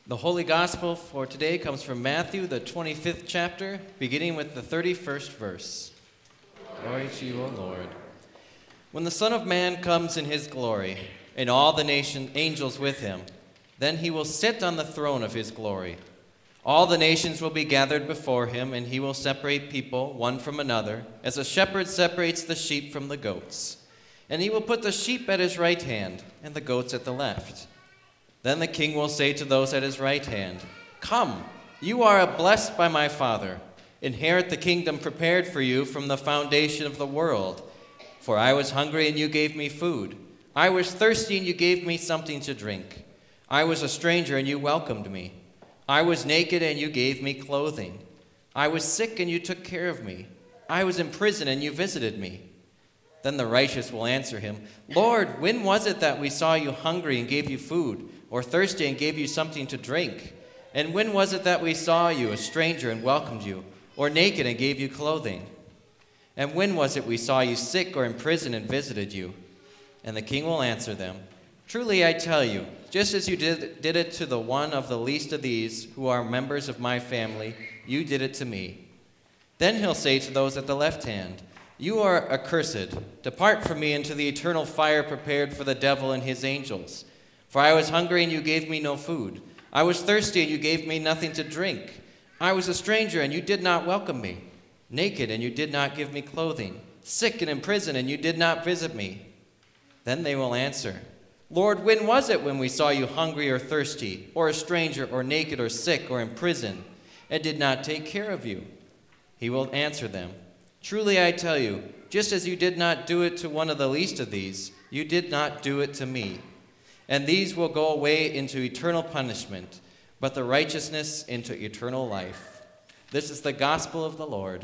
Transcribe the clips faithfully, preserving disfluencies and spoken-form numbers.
The Holy Gospel for today comes from Matthew, the twenty-fifth chapter, beginning with the thirty-first verse. Glory to you, O Lord. When the Son of Man comes in his glory, and all the nation angels with him, then he will sit on the throne of his glory. All the nations will be gathered before him, and he will separate people one from another, as a shepherd separates the sheep from the goats. And he will put the sheep at his right hand, and the goats at the left. Then the king will say to those at his right hand, "Come, you are blessed by my Father. Inherit the kingdom prepared for you from the foundation of the world. For I was hungry, and you gave me food. I was thirsty, and you gave me something to drink. I was a stranger, and you welcomed me. I was naked, and you gave me clothing. I was sick, and you took care of me. I was in prison, and you visited me." Then the righteous will answer him, "Lord, when was it that we saw you hungry and gave you food, or thirsty and gave you something to drink? And when was it that we saw you a stranger and welcomed you, or naked and gave you clothing? And when was it we saw you sick or in prison and visited you?" And the king will answer them, "Truly I tell you, just as you did, did it to the one of the least of these who are members of my family, you did it to me." Then he'll say to those at the left hand, "You are accursed. Depart from me into the eternal fire prepared for the devil and his angels. For I was hungry, and you gave me no food. I was thirsty, and you gave me nothing to drink. I was a stranger, and you did not welcome me. Naked, and you did not give me clothing. Sick and in prison, and you did not visit me." Then they will answer, "Lord, when was it when we saw you hungry or thirsty, or a stranger, or naked, or sick, or in prison, and did not take care of you?" He will answer them, "Truly I tell you, just as you did not do it to one of the least of these, you did not do it to me. And these will go away into eternal punishment, but the righteousness into eternal life." This is the gospel of the Lord.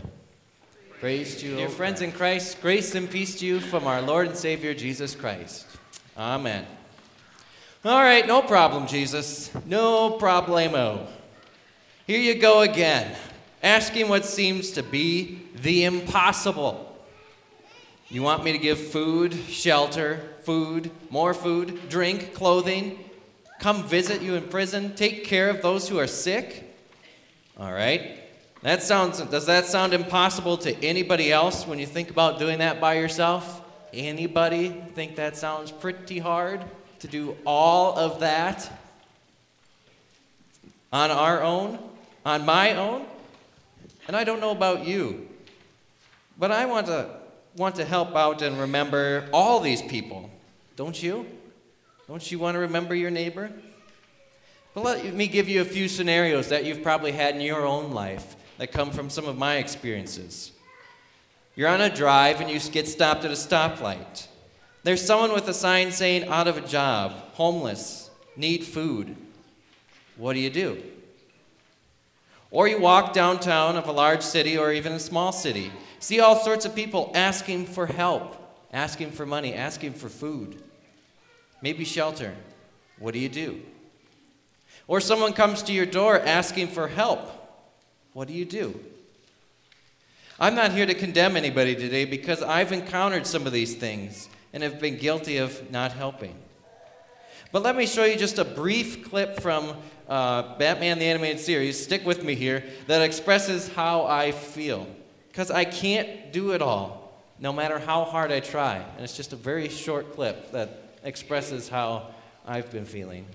Praise to you, dear friends in Christ. Grace and peace to you from our Lord and Savior, Jesus Christ. Amen. All right, no problem, Jesus. No problemo. Here you go again, asking what seems to be the impossible. You want me to give food, shelter, food, more food, drink, clothing, come visit you in prison, take care of those who are sick? All right. That sounds, does that sound impossible to anybody else when you think about doing that by yourself? Anybody think that sounds pretty hard to do all of that on our own, on my own? And I don't know about you, but I want to want to help out and remember all these people. Don't you? Don't you want to remember your neighbor? But let me give you a few scenarios that you've probably had in your own life that come from some of my experiences. You're on a drive and you get stopped at a stoplight. There's someone with a sign saying out of a job, homeless, need food. What do you do? Or you walk downtown of a large city or even a small city. See all sorts of people asking for help, asking for money, asking for food, maybe shelter. What do you do? Or someone comes to your door asking for help. What do you do? I'm not here to condemn anybody today because I've encountered some of these things and have been guilty of not helping. But let me show you just a brief clip from uh, Batman the Animated Series, stick with me here, that expresses how I feel. Because I can't do it all, no matter how hard I try. And it's just a very short clip that expresses how I've been feeling.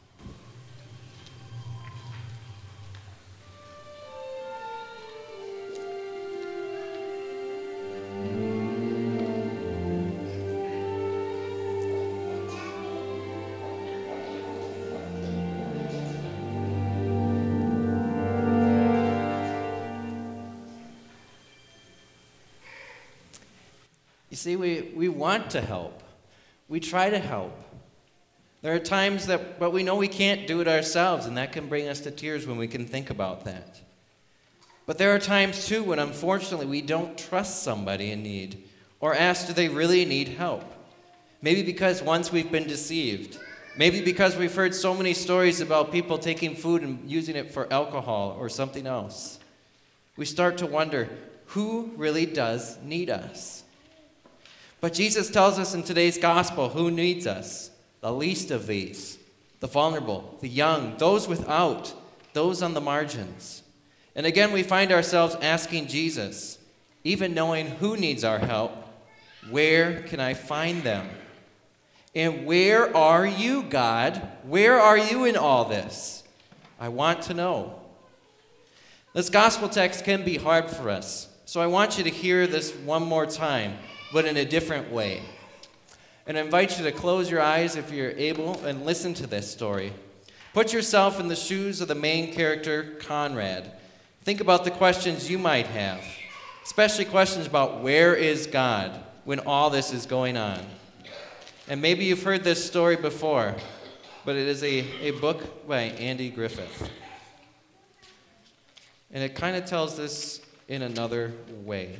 You see, we, we want to help. We try to help. There are times that, but we know we can't do it ourselves, and that can bring us to tears when we can think about that. But there are times, too, when unfortunately we don't trust somebody in need or ask, do they really need help? Maybe because once we've been deceived. Maybe because we've heard so many stories about people taking food and using it for alcohol or something else. We start to wonder, who really does need us? But Jesus tells us in today's gospel who needs us, the least of these. the vulnerable, the young, those without, those on the margins. And again, we find ourselves asking Jesus, even knowing who needs our help, where can I find them? And where are you, God? Where are you in all this? I want to know. This gospel text can be hard for us, so I want you to hear this one more time, but in a different way. And I invite you to close your eyes if you're able and listen to this story. Put yourself in the shoes of the main character, Conrad. Think about the questions you might have, especially questions about where is God when all this is going on. And maybe you've heard this story before, but it is a, a book by Andy Griffith. And it kind of tells this in another way.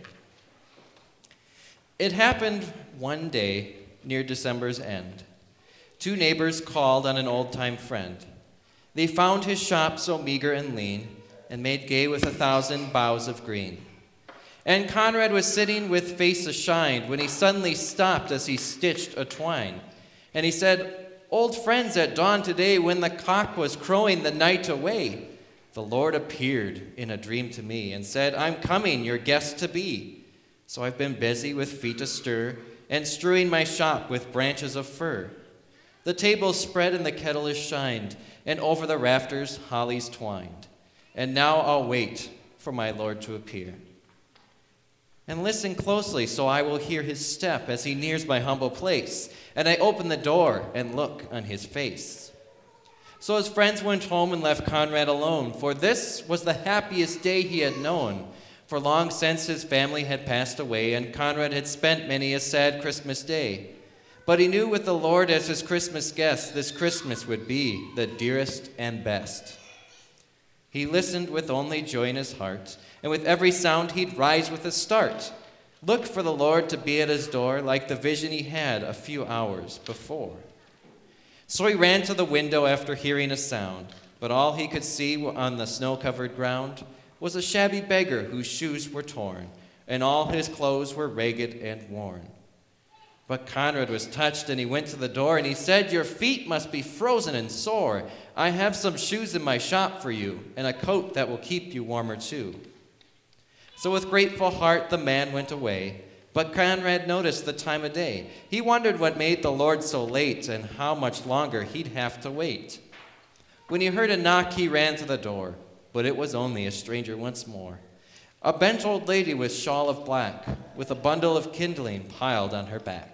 It happened one day near December's end. Two neighbors called on an old-time friend. They found his shop so meager and lean, and made gay with a thousand boughs of green. And Conrad was sitting with face ashine when he suddenly stopped as he stitched a twine. And he said, "Old friends, at dawn today, when the cock was crowing the night away, the Lord appeared in a dream to me and said, 'I'm coming, your guest to be.' So I've been busy with feet astir and strewing my shop with branches of fir. The table's spread and the kettle is shined, and over the rafters holly's twined. And now I'll wait for my Lord to appear. And listen closely, so I will hear his step as he nears my humble place. And I open the door and look on his face." So his friends went home and left Conrad alone, for this was the happiest day he had known. For long since his family had passed away, and Conrad had spent many a sad Christmas day. But he knew with the Lord as his Christmas guest, this Christmas would be the dearest and best. He listened with only joy in his heart, and with every sound he'd rise with a start, look for the Lord to be at his door, like the vision he had a few hours before. So he ran to the window after hearing a sound, but all he could see on the snow-covered ground was a shabby beggar whose shoes were torn, and all his clothes were ragged and worn. But Conrad was touched, and he went to the door, and he said, "Your feet must be frozen and sore. I have some shoes in my shop for you, and a coat that will keep you warmer too." So with grateful heart the man went away, but Conrad noticed the time of day. He wondered what made the Lord so late, and how much longer he'd have to wait. When he heard a knock, he ran to the door, but it was only a stranger once more. A bent old lady with shawl of black, with a bundle of kindling piled on her back.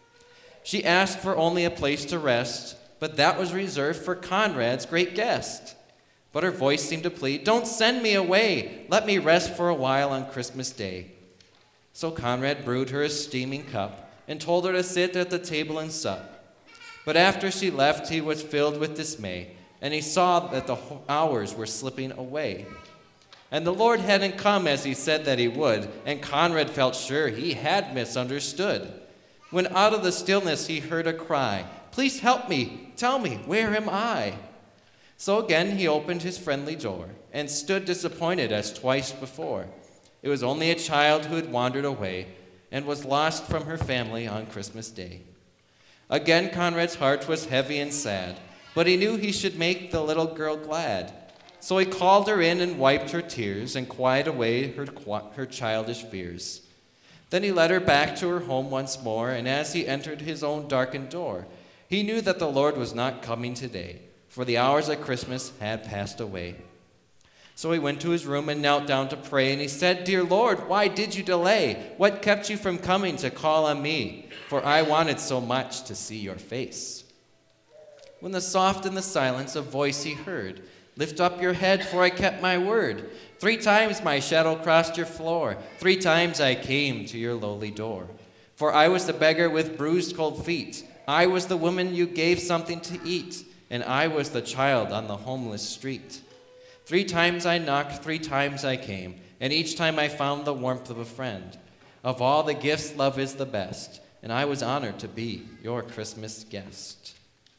She asked for only a place to rest, but that was reserved for Conrad's great guest. But her voice seemed to plead, "Don't send me away. Let me rest for a while on Christmas Day." So Conrad brewed her a steaming cup and told her to sit at the table and sup. But after she left, he was filled with dismay, and he saw that the hours were slipping away. And the Lord hadn't come as he said that he would, and Conrad felt sure he had misunderstood. When out of the stillness he heard a cry, "Please help me, tell me, where am I?" So again he opened his friendly door, and stood disappointed as twice before. It was only a child who had wandered away, and was lost from her family on Christmas Day. Again Conrad's heart was heavy and sad, but he knew he should make the little girl glad. So he called her in and wiped her tears, and quieted away her, her childish fears. Then he led her back to her home once more, and as he entered his own darkened door, he knew that the Lord was not coming today, for the hours of Christmas had passed away. So he went to his room and knelt down to pray, and he said, "Dear Lord, why did you delay? What kept you from coming to call on me? For I wanted so much to see your face." When the soft in the silence a voice he heard, "Lift up your head, for I kept my word. Three times my shadow crossed your floor. Three times I came to your lowly door. For I was the beggar with bruised cold feet. I was the woman you gave something to eat. And I was the child on the homeless street. Three times I knocked, three times I came. And each time I found the warmth of a friend. Of all the gifts, love is the best. And I was honored to be your Christmas guest."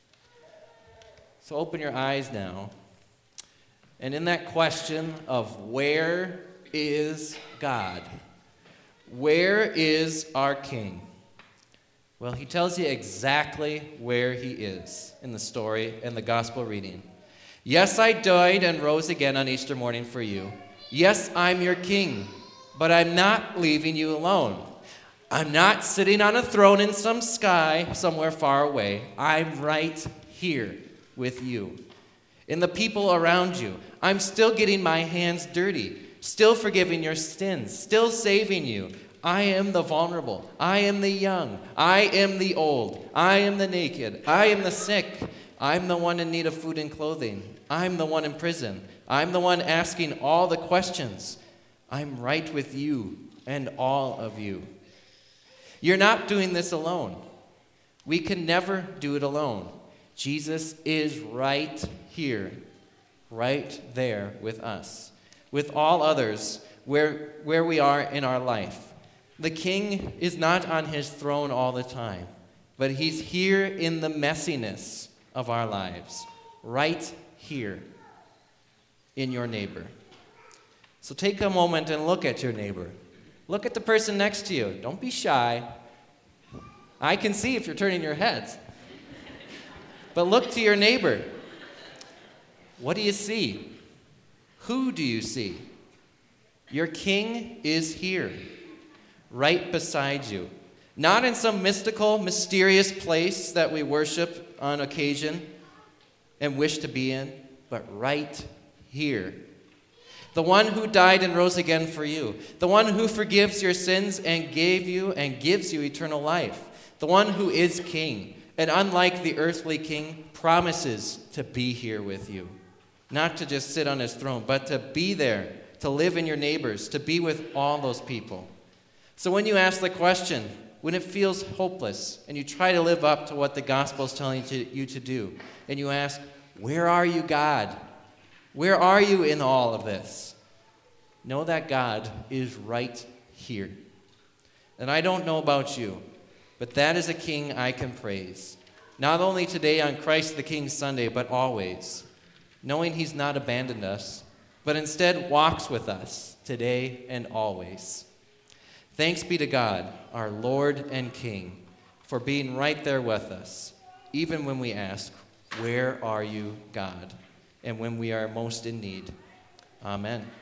So open your eyes now. And in that question of where is God? Where is our King? Well, he tells you exactly where he is in the story and the gospel reading. Yes, I died and rose again on Easter morning for you. Yes, I'm your king, but I'm not leaving you alone. I'm not sitting on a throne in some sky somewhere far away. I'm right here with you. In the people around you, I'm still getting my hands dirty, still forgiving your sins, still saving you. I am the vulnerable. I am the young. I am the old. I am the naked. I am the sick. I'm the one in need of food and clothing. I'm the one in prison. I'm the one asking all the questions. I'm right with you and all of you. You're not doing this alone. We can never do it alone. Jesus is right here, right there with us, with all others where, where we are in our life. The king is not on his throne all the time, but he's here in the messiness of our lives, right here in your neighbor. So take a moment and look at your neighbor. Look at the person next to you. Don't be shy. I can see if you're turning your heads. But look to your neighbor. What do you see? Who do you see? Your king is here, right beside you. Not in some mystical, mysterious place that we worship on occasion and wish to be in, but right here. The one who died and rose again for you. The one who forgives your sins and gave you and gives you eternal life. The one who is king, and unlike the earthly king, promises to be here with you. Not to just sit on his throne, but to be there, to live in your neighbors, to be with all those people. So when you ask the question, when it feels hopeless, and you try to live up to what the gospel is telling you to do, and you ask, where are you, God? Where are you in all of this? Know that God is right here. And I don't know about you, but that is a king I can praise. Not only today on Christ the King Sunday, but always. Knowing he's not abandoned us, but instead walks with us today and always. Thanks be to God, our Lord and King, for being right there with us, even when we ask, where are you, God? And when we are most in need. Amen.